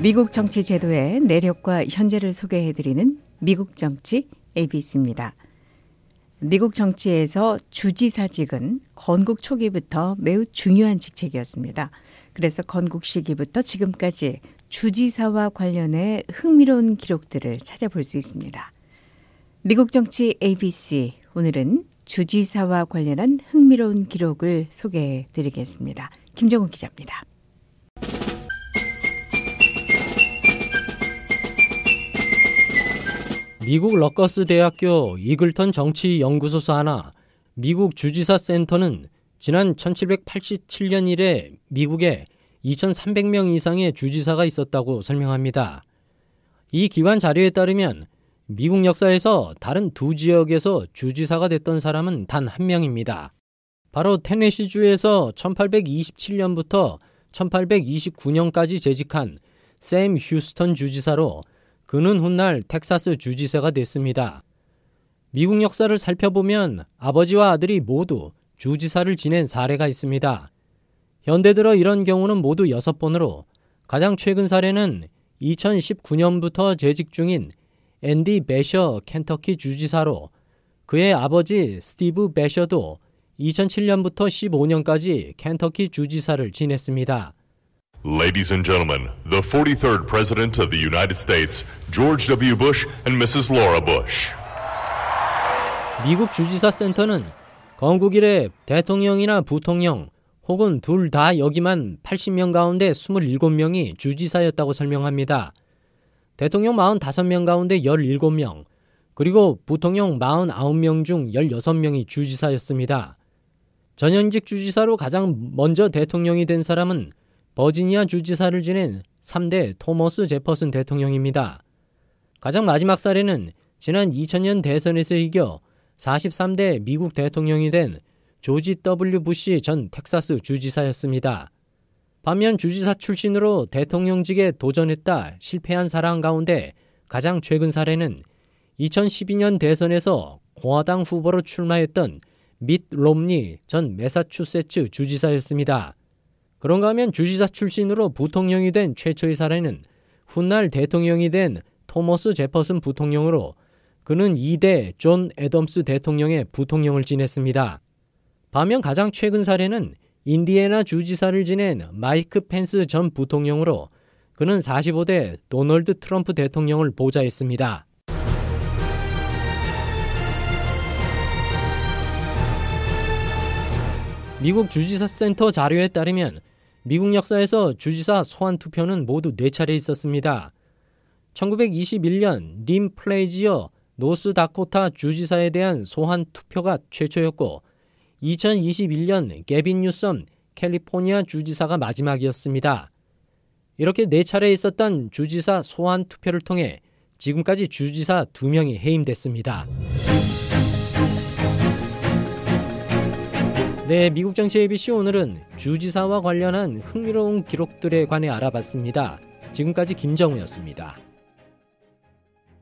미국 정치 제도의 내력과 현재를 소개해드리는 미국 정치 ABC입니다. 미국 정치에서 주지사직은 건국 초기부터 매우 중요한 직책이었습니다. 그래서 건국 시기부터 지금까지 주지사와 관련해 흥미로운 기록들을 찾아볼 수 있습니다. 미국 정치 ABC, 오늘은 주지사와 관련한 흥미로운 기록을 소개해드리겠습니다. 김정훈 기자입니다. 미국 러커스 대학교 이글턴 정치연구소 산하 미국 주지사 센터는 지난 1787년 이래 미국에 2,300명 이상의 주지사가 있었다고 설명합니다. 이 기관 자료에 따르면 미국 역사에서 다른 두 지역에서 주지사가 됐던 사람은 단 한 명입니다. 바로 테네시주에서 1827년부터 1829년까지 재직한 샘 휴스턴 주지사로 그는 훗날 텍사스 주지사가 됐습니다. 미국 역사를 살펴보면 아버지와 아들이 모두 주지사를 지낸 사례가 있습니다. 현대 들어 이런 경우는 모두 6번으로 가장 최근 사례는 2019년부터 재직 중인 앤디 배셔 켄터키 주지사로 그의 아버지 스티브 배셔도 2007년부터 15년까지 켄터키 주지사를 지냈습니다. Ladies and gentlemen, the 43rd President of the United States, George W. Bush and Mrs. Laura Bush. 미국 주지사 센터는 건국 이래 대통령이나 부통령 혹은 둘 다 여기만 80명 가운데 27명이 주지사였다고 설명합니다. 대통령 45명 가운데 17명, 그리고 부통령 49명 중 16명이 주지사였습니다. 전현직 주지사로 가장 먼저 대통령이 된 사람은 버지니아 주지사를 지낸 3대 토머스 제퍼슨 대통령입니다. 가장 마지막 사례는 지난 2000년 대선에서 이겨 43대 미국 대통령이 된 조지 W. 부시 전 텍사스 주지사였습니다. 반면 주지사 출신으로 대통령직에 도전했다 실패한 사람 가운데 가장 최근 사례는 2012년 대선에서 공화당 후보로 출마했던 밋 롬니 전 매사추세츠 주지사였습니다. 그런가 하면 주지사 출신으로 부통령이 된 최초의 사례는 훗날 대통령이 된 토머스 제퍼슨 부통령으로 그는 2대 존 애덤스 대통령의 부통령을 지냈습니다. 반면 가장 최근 사례는 인디애나 주지사를 지낸 마이크 펜스 전 부통령으로 그는 45대 도널드 트럼프 대통령을 보좌했습니다. 미국 주지사 센터 자료에 따르면 미국 역사에서 주지사 소환 투표는 모두 4차례 있었습니다. 1921년 림 플레이지어 노스다코타 주지사에 대한 소환 투표가 최초였고 2021년 게빈 뉴섬 캘리포니아 주지사가 마지막이었습니다. 이렇게 4차례 있었던 주지사 소환 투표를 통해 지금까지 주지사 2명이 해임됐습니다. 네, 미국 정치 ABC 오늘은 주지사와 관련한 흥미로운 기록들에 관해 알아봤습니다. 지금까지 김정우였습니다.